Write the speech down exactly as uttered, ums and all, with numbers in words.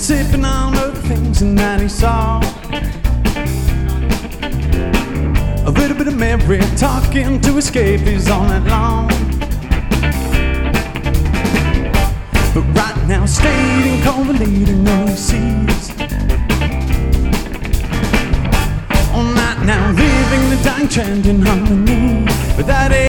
sipping on other things, and that he saw a little bit of Mary talking to escape his all night long. But right now, stayed in Covalent, no he sees all night now, living the dying trend in harmony. But that